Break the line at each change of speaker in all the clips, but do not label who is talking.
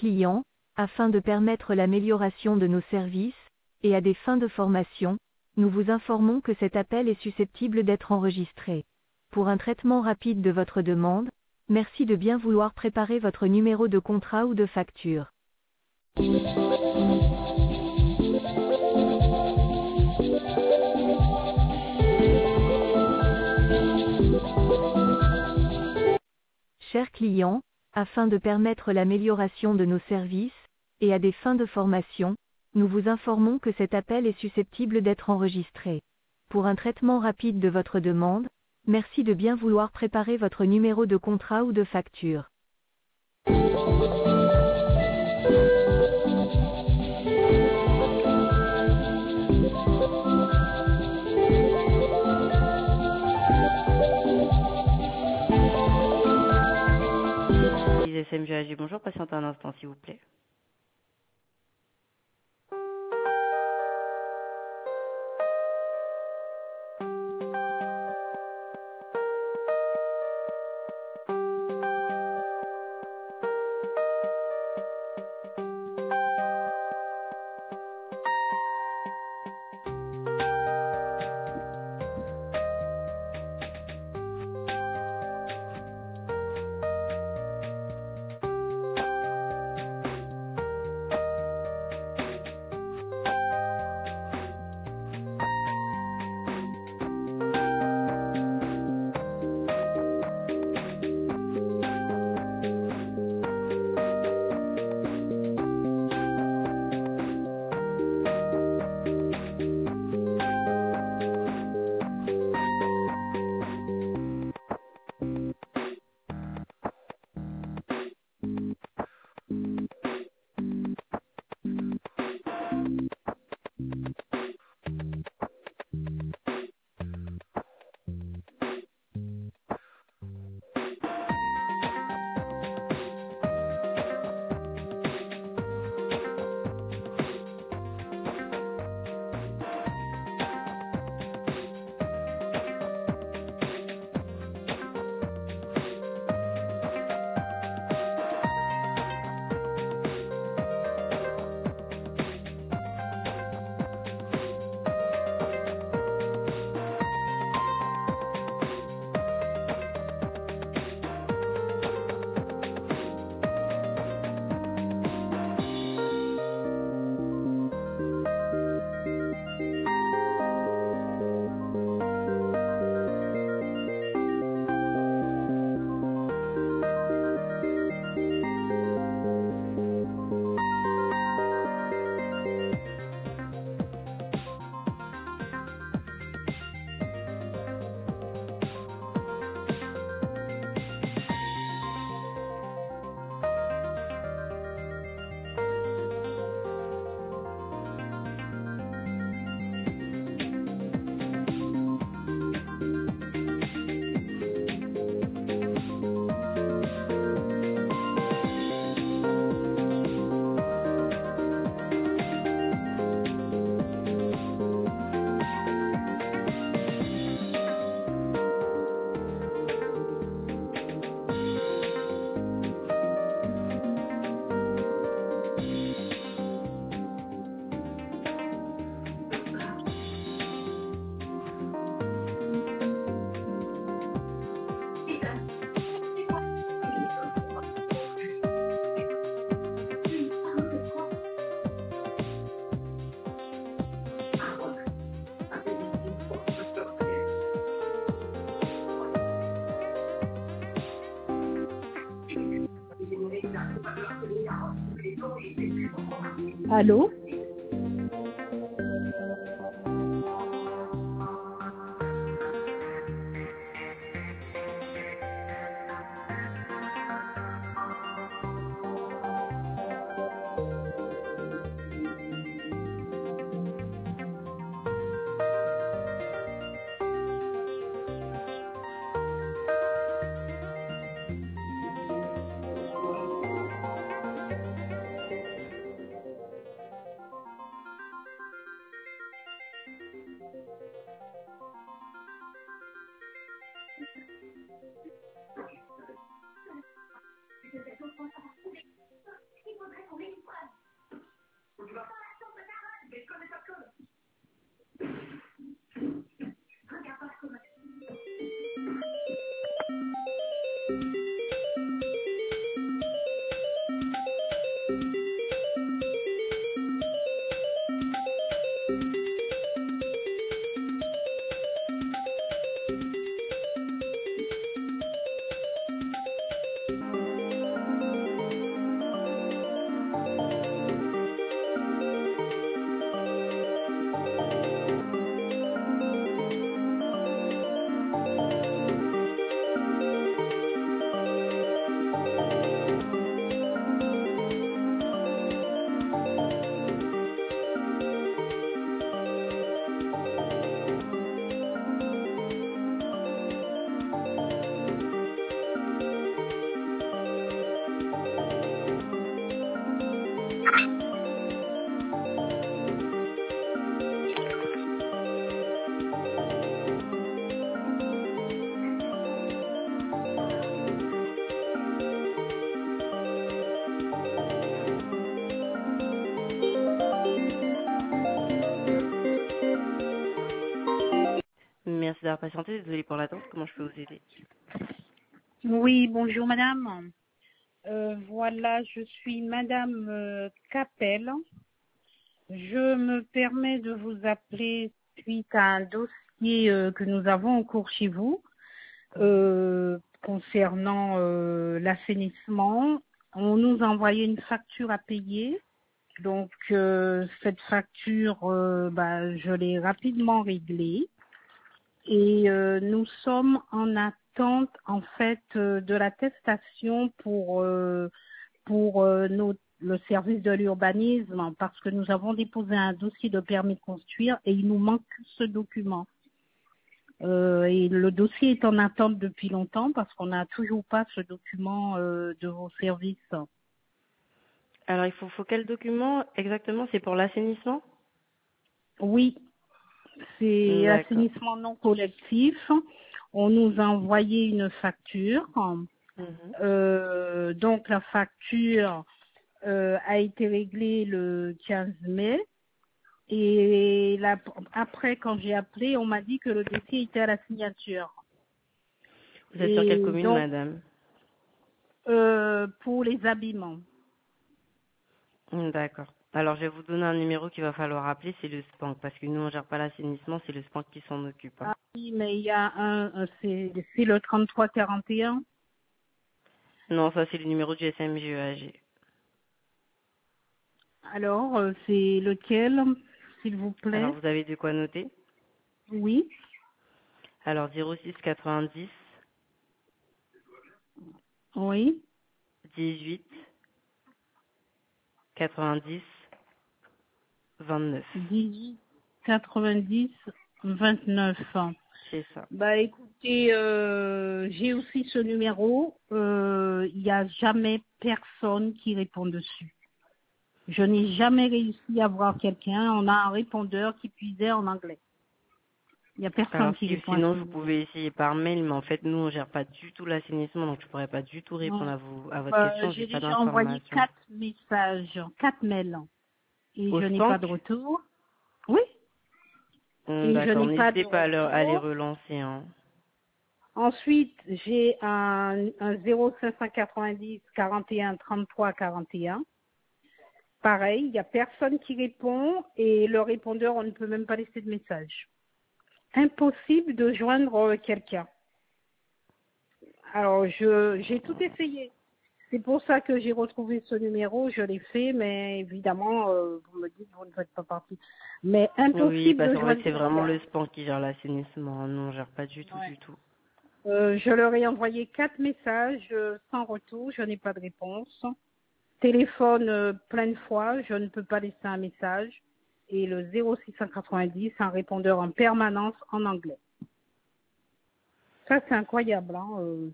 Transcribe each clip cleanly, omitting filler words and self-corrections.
client, afin de permettre l'amélioration de nos services, et à des fins de formation, nous vous informons que cet appel est susceptible d'être enregistré. Pour un traitement rapide de votre demande, merci de bien vouloir préparer votre numéro de contrat ou de facture. Chers clients, afin de permettre l'amélioration de nos services, et à des fins de formation, nous vous informons que cet appel est susceptible d'être enregistré. Pour un traitement rapide de votre demande, merci de bien vouloir préparer votre numéro de contrat ou de facture.
SMGAG, bonjour, patiente un instant s'il vous plaît.
Allô?
Merci d'avoir patienté. Désolée pour l'attente. Comment je peux vous aider?
Oui, bonjour madame. Voilà, je suis madame Capel. Je me permets de vous appeler suite à un dossier que nous avons en cours chez vous concernant l'assainissement. On nous a envoyé une facture à payer. Donc cette facture, je l'ai rapidement réglée. Et nous sommes en attente en fait de l'attestation pour le service de l'urbanisme parce que nous avons déposé un dossier de permis de construire et il nous manque ce document. Et le dossier est en attente depuis longtemps parce qu'on n'a toujours pas ce document de vos services.
Alors, il faut quel document exactement? C'est pour l'assainissement?
Oui. C'est
D'accord.
l'assainissement non collectif. On nous a envoyé une facture. Donc la facture a été réglée le 15 mai. Et après, quand j'ai appelé, on m'a dit que le dossier était à la signature.
Vous êtes sur quelle commune, donc, madame?
Pour les habillements.
D'accord. Alors, je vais vous donner un numéro qu'il va falloir appeler, c'est le SPANC, parce que nous, on ne gère pas l'assainissement, c'est le SPANC qui s'en occupe.
Ah oui, mais il y a c'est le 3341.
Non, ça, c'est le numéro du SMGEAG.
Alors, c'est lequel, s'il vous plaît?
Alors, vous avez de quoi noter?
Oui.
Alors, 06 90.
Oui.
18. 90. 29.
18, 90, 29.
C'est ça.
Bah écoutez, j'ai aussi ce numéro. Il n'y a jamais personne qui répond dessus. Je n'ai jamais réussi à voir quelqu'un. On a un répondeur qui puisait en anglais. Il n'y a personne
Alors,
qui répond.
sinon, vous pouvez essayer par mail, mais en fait, nous, on gère pas du tout l'assainissement, donc je pourrais pas du tout répondre à votre question.
J'ai
J'ai pas
déjà envoyé
d'informations.
4 messages, 4 mails, et
Au
je n'ai
SPANC?
pas de retour. Oui. Et je
D'accord,
n'ai pas de
n'hésitez pas à les
retour.
relancer. Hein.
Ensuite, j'ai un 0590 41 33 41. Pareil, il n'y a personne qui répond et le répondeur, on ne peut même pas laisser de message. Impossible de joindre quelqu'un. Alors, j'ai tout essayé. C'est pour ça que j'ai retrouvé ce numéro, je l'ai fait, mais évidemment, vous me dites que vous ne faites pas partie. Mais
Oui,
impossible
parce
de
qu'en fait,
joindre
c'est vraiment
quelqu'un.
le SPANC qui gère l'assainissement. Nous, on gère pas du tout, du tout.
Je leur ai envoyé 4 messages sans retour, je n'ai pas de réponse. Téléphone plein de fois, je ne peux pas laisser un message. Et le 0690, un répondeur en permanence en anglais. Ça, c'est incroyable. Hein.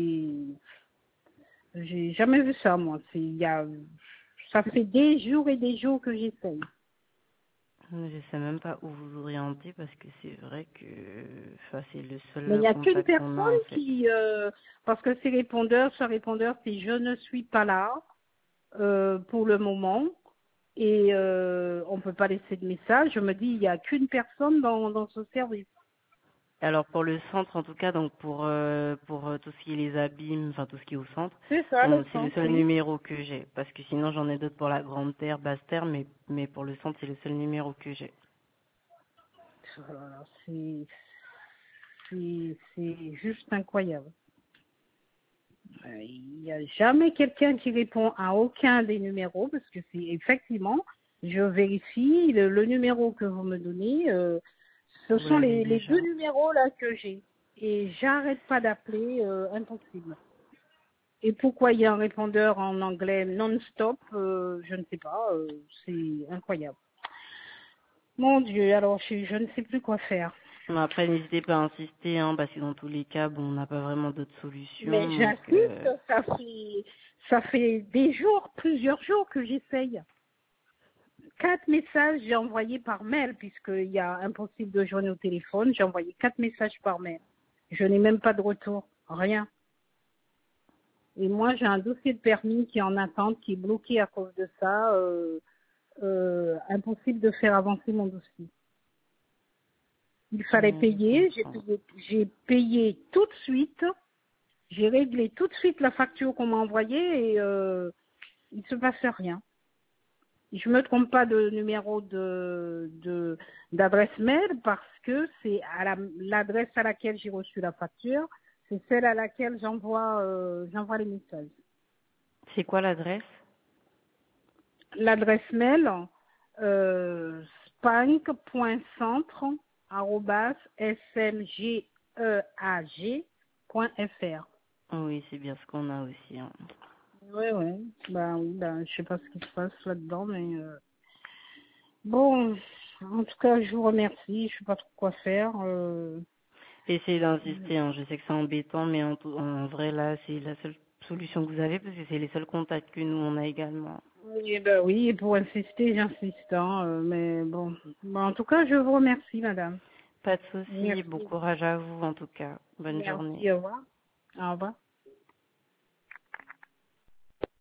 J'ai jamais vu ça, moi. Ça fait des jours et des jours que j'essaye.
Je sais même pas où vous orienter parce que c'est vrai que c'est le seul
Mais il n'y a qu'une
contact qu'on a en
personne
fait.
qui... parce que ce répondeur, c'est « je ne suis pas là pour le moment ». et on ne peut pas laisser de message. Je me dis, il n'y a qu'une personne dans ce service.
Alors pour le centre en tout cas, donc pour tout ce qui est les abîmes, enfin tout ce qui est au centre,
C'est ça, le
c'est le
centre,
seul
oui.
numéro que j'ai. Parce que sinon j'en ai d'autres pour la grande terre, basse terre, mais pour le centre c'est le seul numéro que j'ai.
Voilà, c'est juste incroyable. Il n'y a jamais quelqu'un qui répond à aucun des numéros parce que c'est effectivement, je vérifie le numéro que vous me donnez, ce
Vous
sont
l'avez
les
déjà.
deux numéros là que j'ai et j'arrête pas d'appeler, impossible. Et pourquoi il y a un répondeur en anglais non-stop, je ne sais pas, c'est incroyable. Mon Dieu, alors je ne sais plus quoi faire.
Mais après n'hésitez pas à insister, hein, parce que dans tous les cas, bon, on n'a pas vraiment d'autres
Mais
solutions. Donc
j'insiste, ça fait des jours, plusieurs jours que j'essaye. 4 messages j'ai envoyés par mail, puisqu'il y a impossible de joindre au téléphone. J'ai envoyé 4 messages par mail. Je n'ai même pas de retour, rien. Et moi, j'ai un dossier de permis qui est en attente, qui est bloqué à cause de ça. Impossible de faire avancer mon dossier. Il fallait
je
payer,
comprends.
j'ai payé tout de suite. J'ai réglé tout de suite la facture qu'on m'a envoyée et il ne se passe rien. Je me trompe pas de numéro d'adresse mail parce que c'est à l'adresse à laquelle j'ai reçu la facture, c'est celle à laquelle j'envoie les messages.
C'est quoi l'adresse?
L'adresse mail spank.centre@smgeag.fr.
Oui, c'est bien ce qu'on a aussi, hein.
Ouais, ouais. Ben, je sais pas ce qui se passe là-dedans, mais bon, en tout cas, je vous remercie. Je sais pas trop quoi faire.
Essayez d'insister, hein. Je sais que c'est embêtant, mais en vrai, là, c'est la seule solution que vous avez, parce que c'est les seuls contacts que nous, on a également.
Oui, et pour insister, j'insiste, hein, mais bon. Bon, en tout cas, je vous remercie, madame.
Pas de souci, bon
Merci.
courage à vous, en tout cas. Bonne journée.
Merci, au revoir. Au revoir.